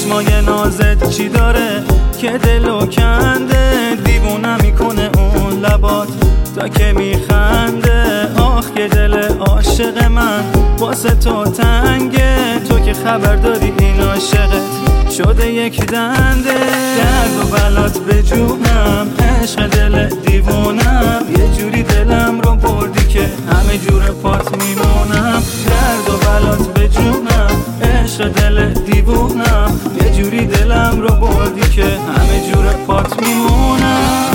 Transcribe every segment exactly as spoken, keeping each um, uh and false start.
چشمای نازت چی داره که دلو کنده، دیوونه میکنه اون لبات تا که میخنده. آخ که دل عاشق من واسه تو تنگه، تو که خبر داری این عاشقت شده یک دنده. درد و بلات به جونم، عشق دل دیوونم، یه جوری دلم رو بردی که همه جور پات میمونم. درد و بلات به جونم، عشق دل دیوونم، یه جوری دلم رو بردی که همه جور پات میمونم.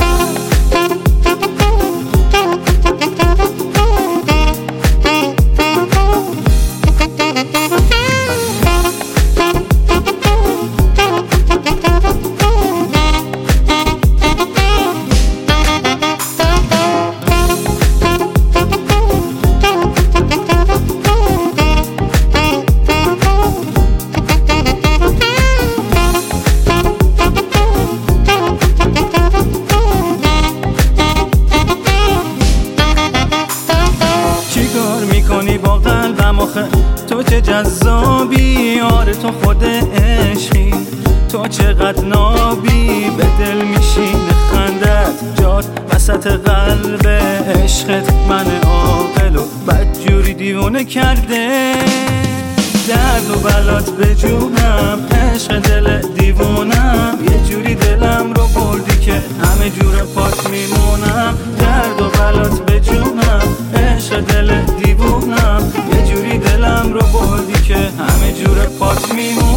میکنی با قلبم آخه تو چه جذابی، آره تو خود عشقی، تو چقدر نابی، به دل میشینه خندت جات وسط قلب عشقت. من عاقلو بدجوری دیوونه کرده، درد و بلات به جونم، عشق دل دیوونم، یه جوری دلم رو بردی که همه جور پات میمونم. درد و بلات به جونم، عشق دل دیوونم، یه جوری دلم رو بردی که همه جور پات میمونم.